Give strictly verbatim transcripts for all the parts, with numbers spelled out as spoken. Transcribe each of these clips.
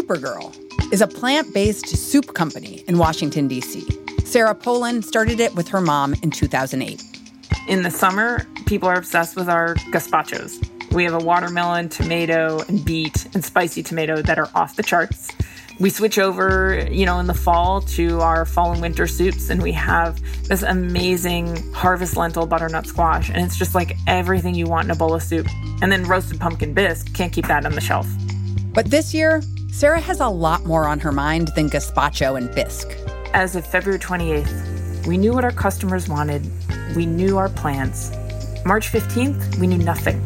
Supergirl is a plant-based soup company in Washington, D C. Sarah Poland started it with her mom in two thousand eight. In the summer, people are obsessed with our gazpachos. We have a watermelon, tomato, and beet, and spicy tomato that are off the charts. We switch over, you know, in the fall to our fall and winter soups, and we have this amazing harvest lentil butternut squash, and it's just like everything you want in a bowl of soup. And then roasted pumpkin bisque, can't keep that on the shelf. But this year, Sarah has a lot more on her mind than gazpacho and bisque. As of February twenty-eighth, we knew what our customers wanted. We knew our plans. March fifteenth, we knew nothing.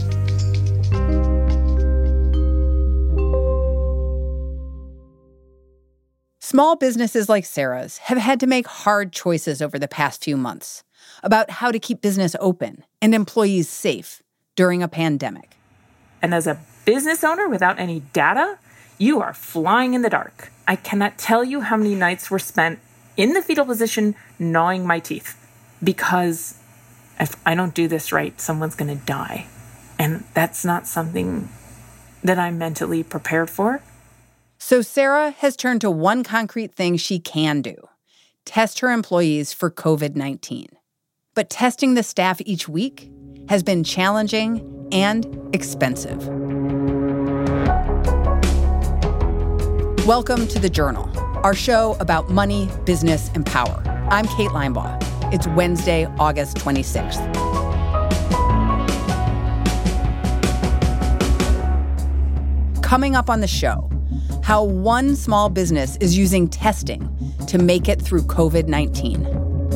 Small businesses like Sarah's have had to make hard choices over the past few months about how to keep business open and employees safe during a pandemic. And as a business owner without any data, you are flying in the dark. I cannot tell you how many nights were spent in the fetal position gnawing my teeth because if I don't do this right, someone's going to die. And that's not something that I'm mentally prepared for. So Sarah has turned to one concrete thing she can do: test her employees for covid nineteen. But testing the staff each week has been challenging and expensive. Welcome to The Journal, our show about money, business, and power. I'm Kate Linebaugh. It's Wednesday, August twenty-sixth. Coming up on the show, how one small business is using testing to make it through covid nineteen.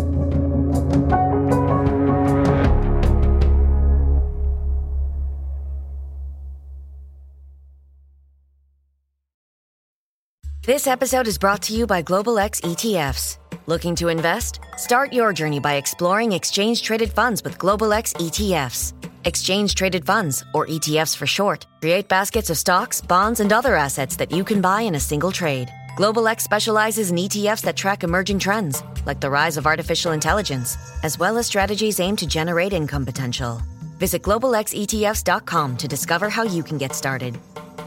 This episode is brought to you by Global X E T Fs. Looking to invest? Start your journey by exploring exchange-traded funds with Global X E T Fs. Exchange-traded funds, or E T Fs for short, create baskets of stocks, bonds, and other assets that you can buy in a single trade. Global X specializes in E T Fs that track emerging trends, like the rise of artificial intelligence, as well as strategies aimed to generate income potential. Visit global x e t f s dot com to discover how you can get started.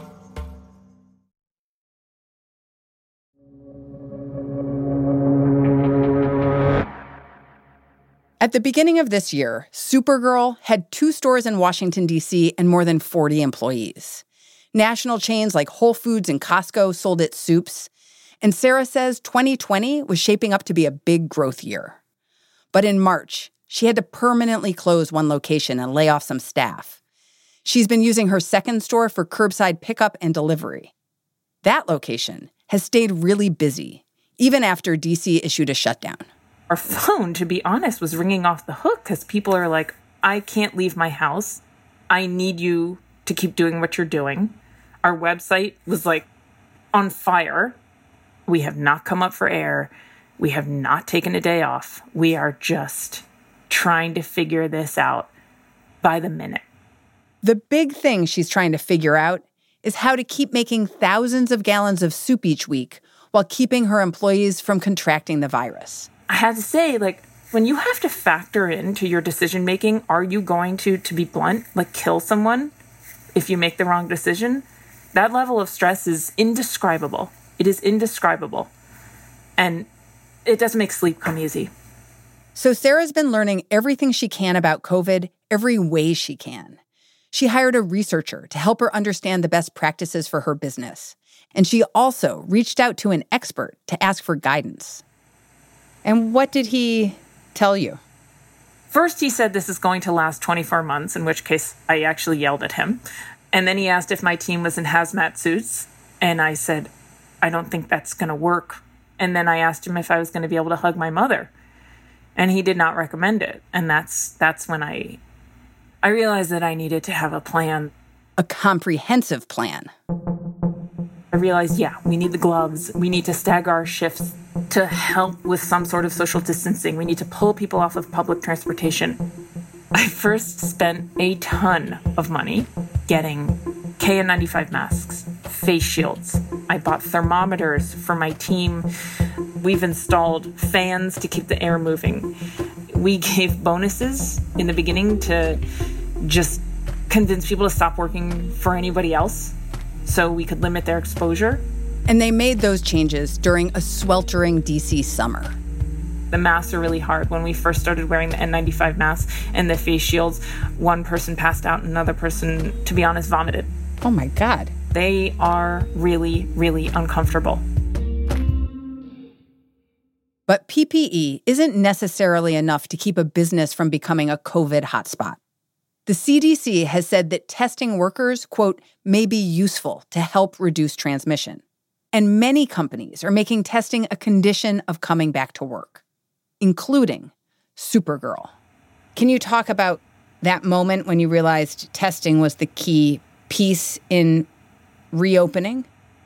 At the beginning of this year, Supergirl had two stores in Washington, D C and more than forty employees. National chains like Whole Foods and Costco sold its soups. And Sarah says twenty twenty was shaping up to be a big growth year. But in March, she had to permanently close one location and lay off some staff. She's been using her second store for curbside pickup and delivery. That location has stayed really busy, even after D C issued a shutdown. Our phone, to be honest, was ringing off the hook because people are like, I can't leave my house. I need you to keep doing what you're doing. Our website was like on fire. We have not come up for air. We have not taken a day off. We are just trying to figure this out by the minute. The big thing she's trying to figure out is how to keep making thousands of gallons of soup each week while keeping her employees from contracting the virus. I had to say, like, when you have to factor into your decision-making, are you going to, to be blunt, like kill someone if you make the wrong decision? That level of stress is indescribable. It is indescribable. And it doesn't make sleep come easy. So Sarah's been learning everything she can about COVID, every way she can. She hired a researcher to help her understand the best practices for her business. And she also reached out to an expert to ask for guidance. And what did he tell you? First, he said this is going to last twenty-four months, in which case I actually yelled at him. And then he asked if my team was in hazmat suits. And I said, I don't think that's going to work. And then I asked him if I was going to be able to hug my mother. And he did not recommend it. And that's that's when I, I realized that I needed to have a plan. A comprehensive plan. I realized, yeah, we need the gloves. We need to stagger our shifts to help with some sort of social distancing. We need to pull people off of public transportation. I first spent a ton of money getting K N ninety-five masks, face shields. I bought thermometers for my team. We've installed fans to keep the air moving. We gave bonuses in the beginning to just convince people to stop working for anybody else so we could limit their exposure. And they made those changes during a sweltering D C summer. The masks are really hard. When we first started wearing the N ninety-five masks and the face shields, one person passed out and another person, to be honest, vomited. Oh my God. They are really, really uncomfortable. But P P E isn't necessarily enough to keep a business from becoming a COVID hotspot. The C D C has said that testing workers, quote, may be useful to help reduce transmission. And many companies are making testing a condition of coming back to work, including Supergirl. Can you talk about that moment when you realized testing was the key piece in reopening?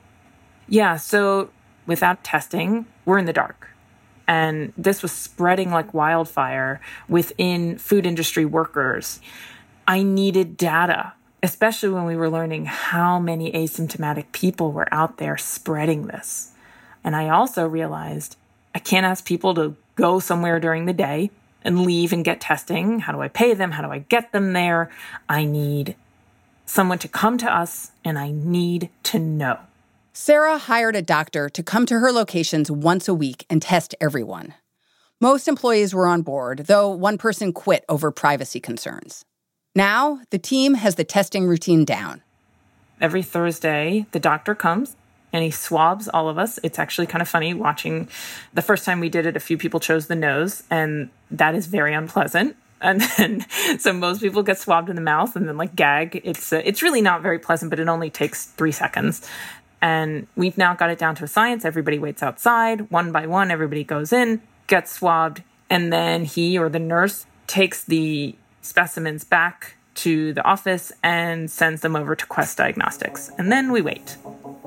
Yeah, so without testing, we're in the dark. And this was spreading like wildfire within food industry workers. I needed data, especially when we were learning how many asymptomatic people were out there spreading this. And I also realized I can't ask people to go somewhere during the day and leave and get testing. How do I pay them? How do I get them there? I need someone to come to us, and I need to know. Sarah hired a doctor to come to her locations once a week and test everyone. Most employees were on board, though one person quit over privacy concerns. Now, the team has the testing routine down. Every Thursday, the doctor comes and he swabs all of us. It's actually kind of funny watching. The first time we did it, a few people chose the nose, and that is very unpleasant. And then, so most people get swabbed in the mouth and then like gag. It's uh, it's really not very pleasant, but it only takes three seconds. And we've now got it down to a science. Everybody waits outside. One by one, everybody goes in, gets swabbed, and then he or the nurse takes the specimens back to the office and sends them over to Quest Diagnostics. And then we wait.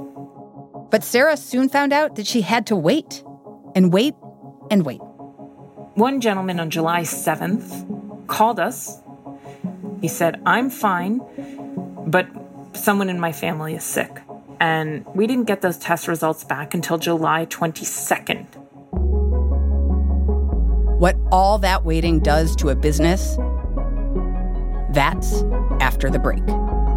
But Sarah soon found out that she had to wait and wait and wait. One gentleman on July seventh called us. He said, I'm fine, but someone in my family is sick. And we didn't get those test results back until July twenty-second. What all that waiting does to a business, that's after the break.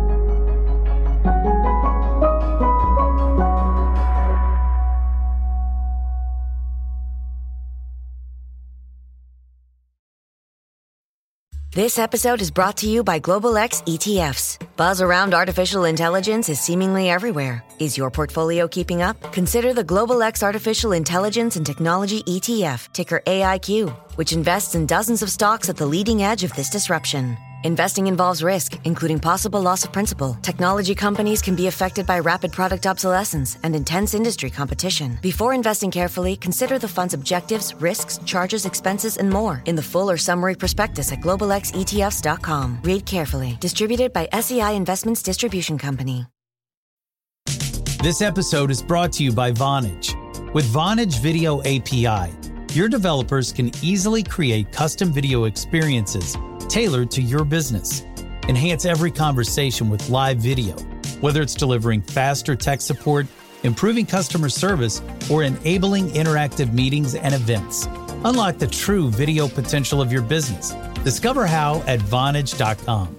This episode is brought to you by Global X E T Fs. Buzz around artificial intelligence is seemingly everywhere. Is your portfolio keeping up? Consider the Global X Artificial Intelligence and Technology E T F, ticker A I Q, which invests in dozens of stocks at the leading edge of this disruption. Investing involves risk, including possible loss of principal. Technology companies can be affected by rapid product obsolescence and intense industry competition. Before investing carefully, consider the fund's objectives, risks, charges, expenses, and more in the full or summary prospectus at global x e t f s dot com. Read carefully. Distributed by S E I Investments Distribution Company. This episode is brought to you by Vonage. With Vonage Video A P I, your developers can easily create custom video experiences tailored to your business. Enhance every conversation with live video, whether it's delivering faster tech support, improving customer service, or enabling interactive meetings and events. Unlock the true video potential of your business. Discover how at vonage dot com.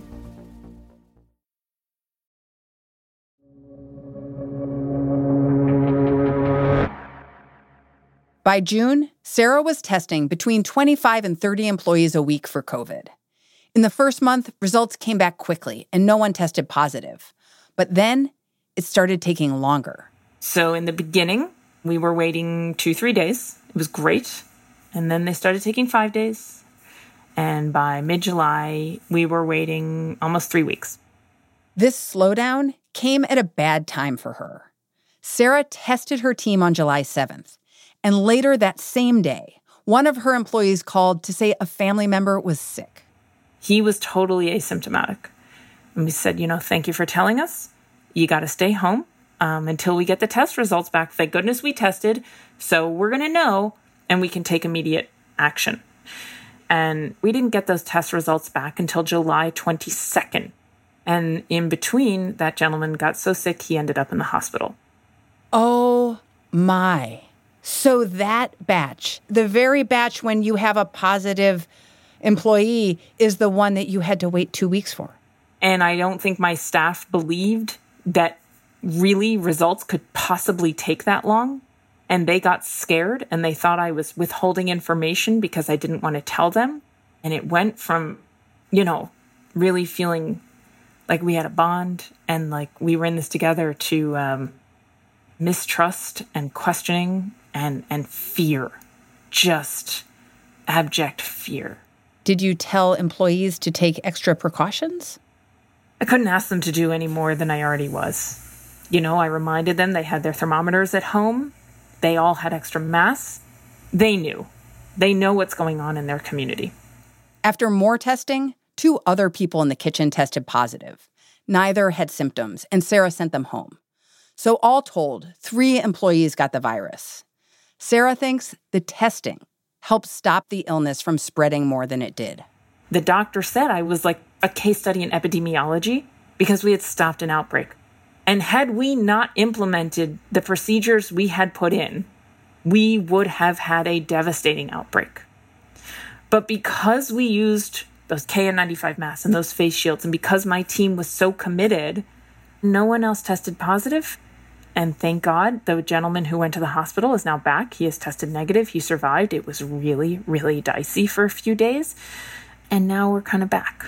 By June, Sarah was testing between twenty-five and thirty employees a week for COVID. In the first month, results came back quickly and no one tested positive. But then it started taking longer. So in the beginning, we were waiting two, three days. It was great. And then they started taking five days. And by mid-July, we were waiting almost three weeks. This slowdown came at a bad time for her. Sarah tested her team on July seventh. And later that same day, one of her employees called to say a family member was sick. He was totally asymptomatic. And we said, you know, thank you for telling us. You got to stay home um, until we get the test results back. Thank goodness we tested. So we're going to know and we can take immediate action. And we didn't get those test results back until July twenty-second. And in between, that gentleman got so sick, he ended up in the hospital. Oh, my. So that batch, the very batch when you have a positive employee, is the one that you had to wait two weeks for. And I don't think my staff believed that really results could possibly take that long. And they got scared and they thought I was withholding information because I didn't want to tell them. And it went from, you know, really feeling like we had a bond and like we were in this together to um, mistrust and questioning and, and fear, just abject fear. Did you tell employees to take extra precautions? I couldn't ask them to do any more than I already was. You know, I reminded them they had their thermometers at home. They all had extra masks. They knew. They know what's going on in their community. After more testing, two other people in the kitchen tested positive. Neither had symptoms, and Sarah sent them home. So all told, three employees got the virus. Sarah thinks the testing helped stop the illness from spreading more than it did. The doctor said I was like a case study in epidemiology because we had stopped an outbreak. And had we not implemented the procedures we had put in, we would have had a devastating outbreak. But because we used those K N ninety-five masks and those face shields, and because my team was so committed, no one else tested positive. And thank God, the gentleman who went to the hospital is now back. He has tested negative. He survived. It was really, really dicey for a few days. And now we're kind of back.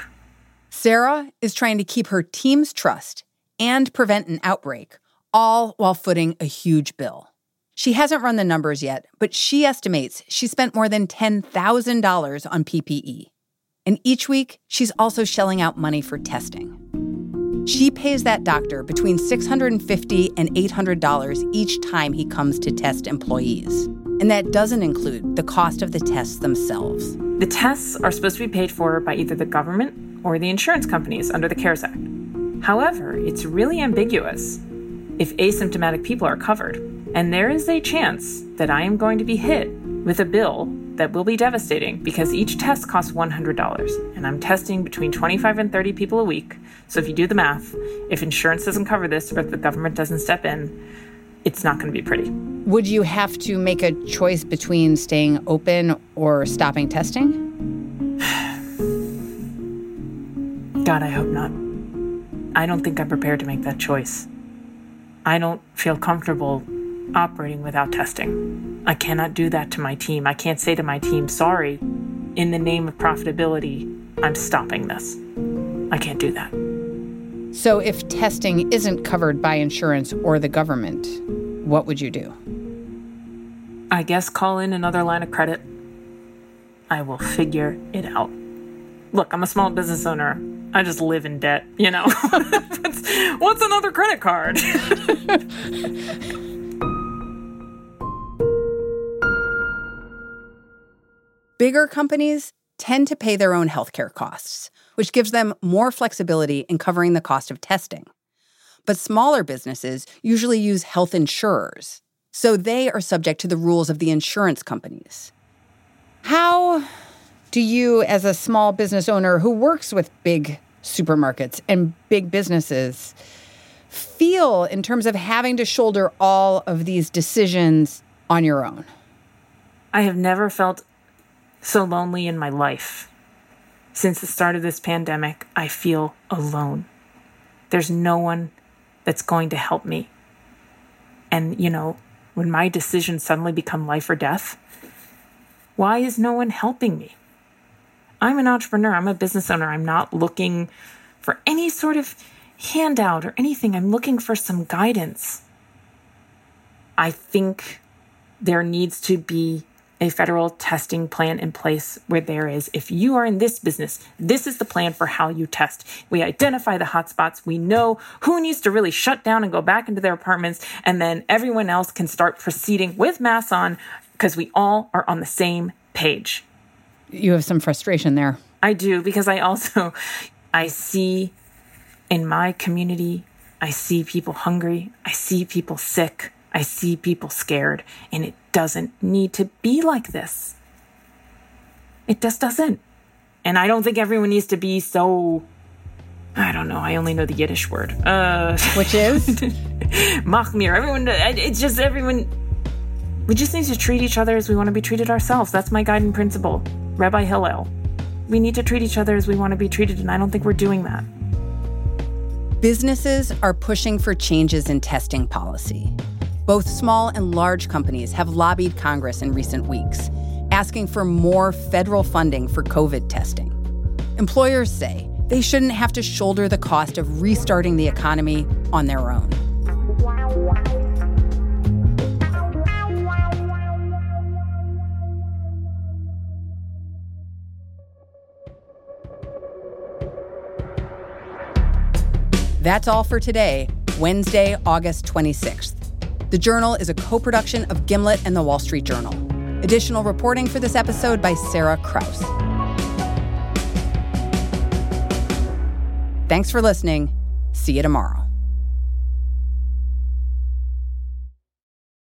Sarah is trying to keep her team's trust and prevent an outbreak, all while footing a huge bill. She hasn't run the numbers yet, but she estimates she spent more than ten thousand dollars on P P E. And each week, she's also shelling out money for testing. She pays that doctor between six hundred fifty dollars and eight hundred dollars each time he comes to test employees. And that doesn't include the cost of the tests themselves. The tests are supposed to be paid for by either the government or the insurance companies under the CARES Act. However, it's really ambiguous if asymptomatic people are covered. And there is a chance that I am going to be hit with a bill that will be devastating because each test costs one hundred dollars. And I'm testing between twenty-five and thirty people a week. So if you do the math, if insurance doesn't cover this or if the government doesn't step in, it's not going to be pretty. Would you have to make a choice between staying open or stopping testing? God, I hope not. I don't think I'm prepared to make that choice. I don't feel comfortable operating without testing. I cannot do that to my team. I can't say to my team, sorry, in the name of profitability, I'm stopping this. I can't do that. So if testing isn't covered by insurance or the government, what would you do? I guess call in another line of credit. I will figure it out. Look, I'm a small business owner. I just live in debt, you know? What's another credit card? Bigger companies tend to pay their own healthcare costs, which gives them more flexibility in covering the cost of testing. But smaller businesses usually use health insurers, so they are subject to the rules of the insurance companies. How do you, as a small business owner who works with big supermarkets and big businesses, feel in terms of having to shoulder all of these decisions on your own? I have never felt so lonely in my life. Since the start of this pandemic, I feel alone. There's no one that's going to help me. And, you know, when my decisions suddenly become life or death, why is no one helping me? I'm an entrepreneur. I'm a business owner. I'm not looking for any sort of handout or anything. I'm looking for some guidance. I think there needs to be a federal testing plan in place where there is, if you are in this business, this is the plan for how you test. We identify the hotspots. We know who needs to really shut down and go back into their apartments. And then everyone else can start proceeding with masks on because we all are on the same page. You have some frustration there. I do, because I also, I see in my community, I see people hungry. I see people sick. I see people scared, and it doesn't need to be like this. It just doesn't. And I don't think everyone needs to be so, I don't know, I only know the Yiddish word. Uh, Which is? Machmir. Everyone, it's just everyone, we just need to treat each other as we want to be treated ourselves. That's my guiding principle. Rabbi Hillel. We need to treat each other as we want to be treated, and I don't think we're doing that. Businesses are pushing for changes in testing policy. Both small and large companies have lobbied Congress in recent weeks, asking for more federal funding for COVID testing. Employers say they shouldn't have to shoulder the cost of restarting the economy on their own. That's all for today, Wednesday, August twenty-sixth. The Journal is a co-production of Gimlet and The Wall Street Journal. Additional reporting for this episode by Sarah Kraus. Thanks for listening. See you tomorrow.